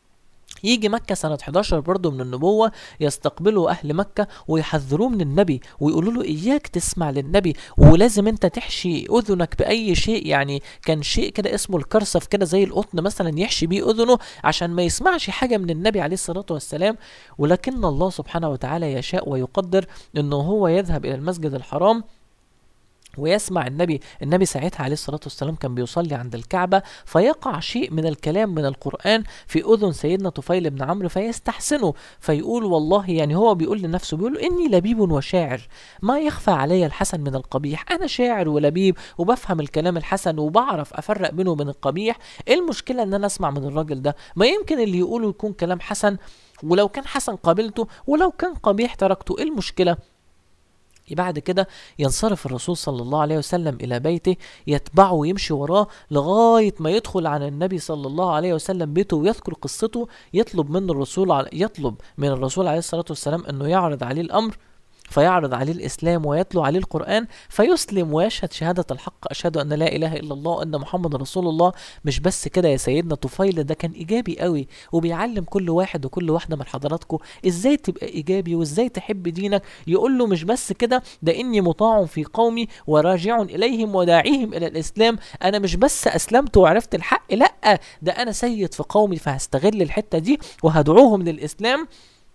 B: يجي مكة سنة إحدى عشر برضو من النبوة، يستقبلوا أهل مكة ويحذروه من النبي ويقولوا له إياك تسمع للنبي ولازم أنت تحشي أذنك بأي شيء. يعني كان شيء كده اسمه الكرسف كده زي القطن مثلا يحشي بيه أذنه عشان ما يسمعش حاجة من النبي عليه الصلاة والسلام. ولكن الله سبحانه وتعالى يشاء ويقدر أنه هو يذهب إلى المسجد الحرام ويسمع النبي النبي ساعتها عليه الصلاة والسلام كان بيصلي عند الكعبة، فيقع شيء من الكلام من القرآن في أذن سيدنا طفيل بن عمرو فيستحسنه، فيقول والله يعني هو بيقول لنفسه، بيقول إني لبيب وشاعر ما يخفى علي الحسن من القبيح، أنا شاعر ولبيب وبفهم الكلام الحسن وبعرف أفرق بينه وبين القبيح، إيه المشكلة إن أنا أسمع من الراجل ده؟ ما يمكن اللي يقوله يكون كلام حسن، ولو كان حسن قابلته ولو كان قبيح تركته، إيه المشكلة؟ بعد كده ينصرف الرسول صلى الله عليه وسلم إلى بيته، يتبعه ويمشي وراه لغاية ما يدخل على النبي صلى الله عليه وسلم بيته ويذكر قصته، يطلب من الرسول يطلب من الرسول عليه الصلاة والسلام أنه يعرض عليه الأمر، فيعرض عليه الإسلام ويتلو عليه القرآن فيسلم ويشهد شهادة الحق، أشهد أن لا إله إلا الله وأن محمد رسول الله. مش بس كده يا سيدنا طفيل، ده كان إيجابي قوي وبيعلم كل واحد وكل واحدة من حضراتكم إزاي تبقى إيجابي وإزاي تحب دينك. يقول له مش بس كده، ده إني مطاع في قومي وراجع إليهم وداعيهم إلى الإسلام، أنا مش بس أسلمت وعرفت الحق، لأ ده أنا سيد في قومي فهستغل الحتة دي وهدعوهم للإسلام.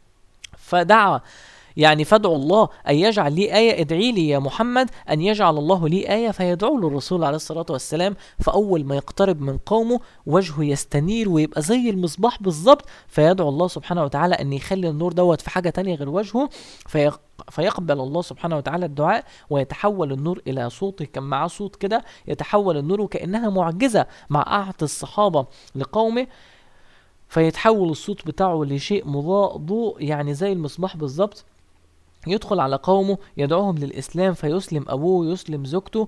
B: فدعا يعني فادعوا الله أن يجعل لي آية، ادعي لي يا محمد أن يجعل الله لي آية، فيدعو له الرسول عليه الصلاة والسلام. فأول ما يقترب من قومه وجهه يستنير ويبقى زي المصباح بالظبط، فيدعو الله سبحانه وتعالى أن يخلي النور دوت في حاجة تانية غير وجهه، فيق فيقبل الله سبحانه وتعالى الدعاء ويتحول النور إلى صوته، كان معاه صوت كده يتحول النور وكأنها معجزة مع أحد الصحابة لقومه، فيتحول الصوت بتاعه لشيء مضاء ضوء يعني زي المصباح بالظبط، يدخل على قومه يدعوهم للإسلام، فيسلم أبوه ويسلم زوجته،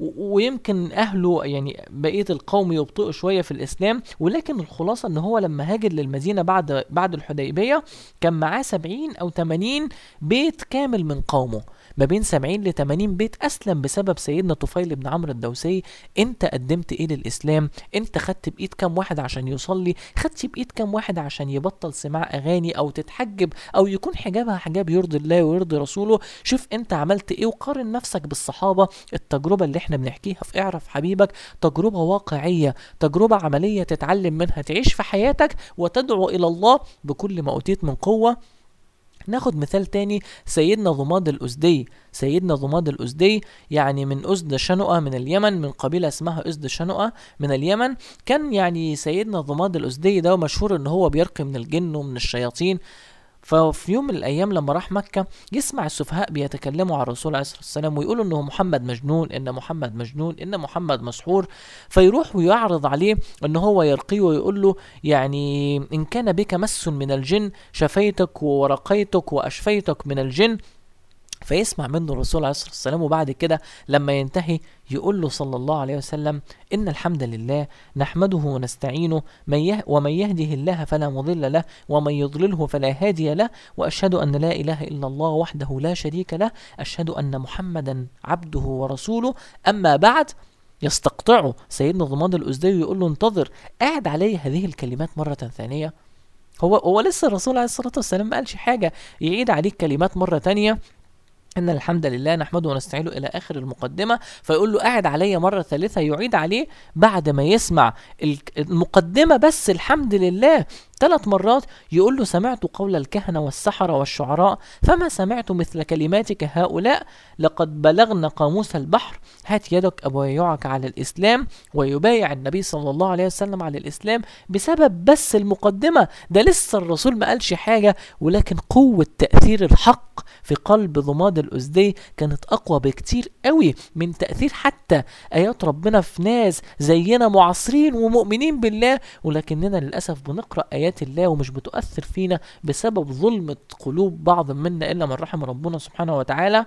B: ويمكن أهله يعني بقية القوم يبطئوا شوية في الإسلام. ولكن الخلاصة أنه هو لما هاجر للمدينة بعد بعد الحديبية كان معاه سبعين أو تمانين بيت كامل من قومه، ما بين سبعين لتمانين بيت أسلم بسبب سيدنا طفيل بن عمرو الدوسي. أنت قدمت إيه للإسلام؟ أنت خدت بإيد كم واحد عشان يصلي؟ خدت بإيد كم واحد عشان يبطل سماع أغاني أو تتحجب أو يكون حجابها حجاب يرضي الله ويرضي رسوله؟ شوف أنت عملت إيه وقارن نفسك بالصحابة. التجربة اللي احنا بنحكيها في اعرف حبيبك تجربة واقعية، تجربة عملية تتعلم منها تعيش في حياتك وتدعو إلى الله بكل ما أوتيت من قوة. ناخد مثال تاني، سيدنا ضماد الأزدي. سيدنا ضماد الأزدي يعني من أزد شنؤة من اليمن، من قبيلة اسمها أزد شنؤة من اليمن. كان يعني سيدنا ضماد الأزدي ده مشهور ان هو بيرقي من الجن ومن الشياطين. ففي يوم من الأيام لما راح مكة يسمع السفهاء بيتكلموا على الرسول عليه الصلاة والسلام ويقولوا إنه محمد مجنون، إن محمد مجنون، إن محمد مسحور. فيروح ويعرض عليه إن هو يرقيه ويقول له يعني إن كان بك مس من الجن شفيتك ورقيتك وأشفيتك من الجن. فيسمع منه الرسول عليه الصلاة والسلام، وبعد كده لما ينتهي يقول له صلى الله عليه وسلم إن الحمد لله نحمده ونستعينه من يه ومن يهده الله فلا مضل له ومن يضلله فلا هادي له، وأشهد أن لا إله إلا الله وحده لا شريك له، أشهد أن محمدا عبده ورسوله، أما بعد. يستقطعه سيدنا ضماد الأزدي ويقول له انتظر، قاعد عليه هذه الكلمات مرة ثانية. هو هو لسه الرسول عليه الصلاة والسلام ما قالش حاجة، يعيد عليه الكلمات مرة ثانية إن الحمد لله نحمده ونستعينه إلى آخر المقدمة. فيقول له قاعد عليا مرة ثالثة، يعيد عليه بعد ما يسمع المقدمة بس الحمد لله ثلاث مرات. يقول له سمعت قول الكهنة والسحرة والشعراء فما سمعت مثل كلماتك هؤلاء، لقد بلغنا قاموس البحر، هات يدك أبايعك على الإسلام. ويبايع النبي صلى الله عليه وسلم على الإسلام بسبب بس المقدمة. ده لسه الرسول ما قالش حاجة، ولكن قوة تأثير الحق في قلب ضماد الأزدي كانت أقوى بكتير قوي من تأثير حتى آيات ربنا في ناس زينا معاصرين ومؤمنين بالله، ولكننا للأسف بنقرأ آيات الله ومش بتؤثر فينا بسبب ظلمة قلوب بعض منا إلا من رحم ربنا سبحانه وتعالى.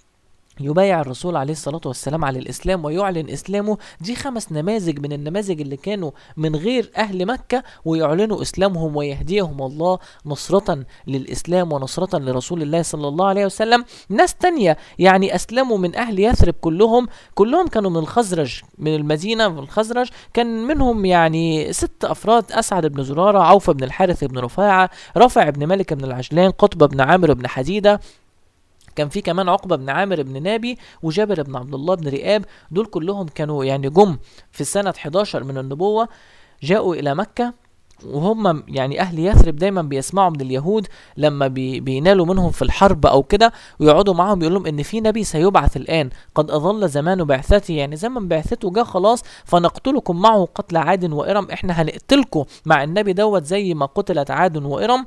B: يبايع الرسول عليه الصلاة والسلام على الإسلام ويعلن إسلامه. دي خمس نماذج من النماذج اللي كانوا من غير أهل مكة ويعلنوا إسلامهم ويهديهم الله نصرة للإسلام ونصرة لرسول الله صلى الله عليه وسلم. ناس تانية يعني أسلموا من أهل يثرب كلهم كلهم كانوا من الخزرج، من المدينة من الخزرج. كان منهم يعني ست أفراد: أسعد بن زرارة، عوف بن الحارث بن رفاعة، رافع بن مالك بن العجلان، قطبة بن عامر بن حديدة، كان في كمان عقبة بن عامر بن نابي، وجابر بن عبد الله بن رئاب. دول كلهم كانوا يعني جم في سنة حداشر من النبوة، جاءوا إلى مكة وهم يعني أهل يثرب دايما بيسمعوا من اليهود لما بي بينالوا منهم في الحرب أو كده، ويقعدوا معاهم يقول لهم إن في نبي سيبعث الآن، قد أظل زمان بعثته، يعني زمن بعثته جه خلاص، فنقتلكم معه قتل عاد وإرم، إحنا هنقتلكم مع النبي دوت زي ما قتلت عاد وإرم.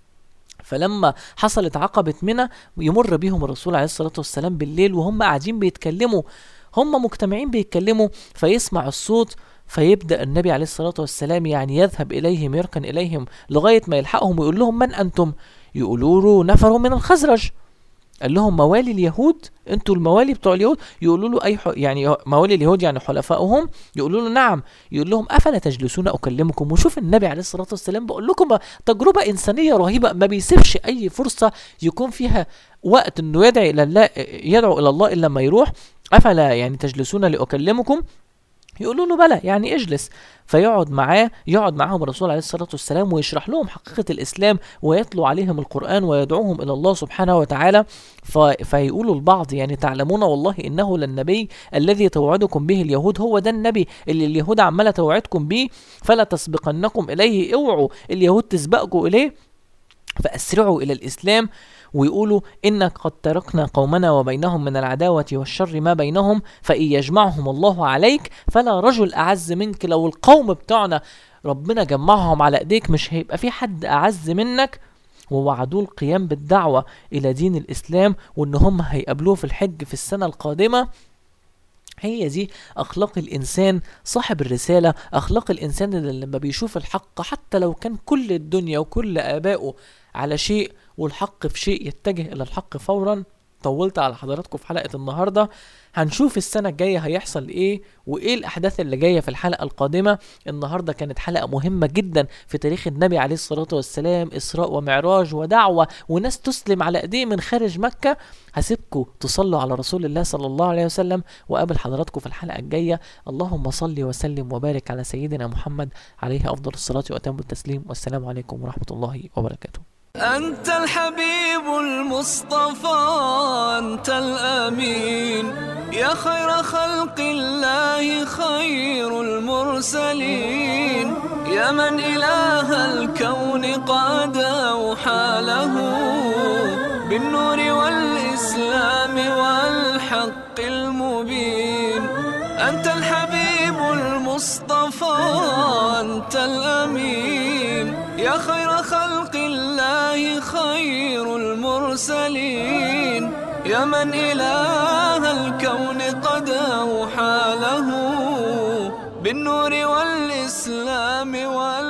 B: فلما حصلت عقبة منى يمر بيهم الرسول عليه الصلاة والسلام بالليل وهم قاعدين بيتكلموا، هم مجتمعين بيتكلموا، فيسمع الصوت، فيبدأ النبي عليه الصلاة والسلام يعني يذهب إليهم، يركن إليهم لغاية ما يلحقهم ويقول لهم من أنتم؟ يقولوا له نفر من الخزرج. قال لهم موالي اليهود؟ انتوا الموالي بتوع اليهود؟ يقولوا له اي ح... يعني موالي اليهود يعني حلفائهم؟ يقولوا له نعم. يقول لهم افلا تجلسون اكلمكم؟ وشوف النبي عليه الصلاه والسلام بقول لكم تجربه انسانيه رهيبه، ما بيسيبش اي فرصه يكون فيها وقت انه يدعي الى الله، يدعو الى الله الا لما يروح. افلا يعني تجلسون لاكلمكم؟ يقولوا له بلى يعني اجلس. فيقعد معاه، يقعد معهم الرسول عليه الصلاة والسلام ويشرح لهم حقيقة الإسلام ويتلو عليهم القرآن ويدعوهم إلى الله سبحانه وتعالى. فيقولوا البعض يعني تعلمون والله إنه للنبي الذي توعدكم به اليهود، هو ده النبي اللي اليهود عمالة توعدكم به، فلا تسبقنكم إليه، اوعوا اليهود تسبقوا إليه، فأسرعوا إلى الإسلام. ويقولوا إنك قد تركنا قومنا وبينهم من العداوة والشر ما بينهم، فإن يجمعهم الله عليك فلا رجل أعز منك. لو القوم بتاعنا ربنا جمعهم على ايديك مش هيبقى في حد أعز منك. ووعدوه القيام بالدعوة إلى دين الإسلام، وإن هم هيقابلوه في الحج في السنة القادمة. هي دي أخلاق الإنسان صاحب الرسالة، أخلاق الإنسان اللي لما بيشوف الحق حتى لو كان كل الدنيا وكل آبائه على شيء والحق في شيء يتجه إلى الحق فورا. طولت على حضراتكم في حلقة النهاردة، هنشوف السنة الجاية هيحصل ايه وايه الاحداث اللي جاية في الحلقة القادمة. النهاردة كانت حلقة مهمة جدا في تاريخ النبي عليه الصلاة والسلام، اسراء ومعراج ودعوة وناس تسلم على ايديه من خارج مكة. هسيبكم تصلوا على رسول الله صلى الله عليه وسلم، وقابل حضراتكم في الحلقة الجاية. اللهم صل وسلم وبارك على سيدنا محمد عليه افضل الصلاة واتم التسليم، والسلام عليكم ورحمة الله وبركاته.
A: أنت الحبيب المصطفى، أنت الأمين، يا خير خلق الله، خير المرسلين، يا من إله الكون قد أوحى له بالنور والإسلام والحق المبين. أنت الحبيب المصطفى، أنت الأمين، يا خير خلق الله، خير المرسلين، يا من إله الكون قد أوحى له بالنور والإسلام وال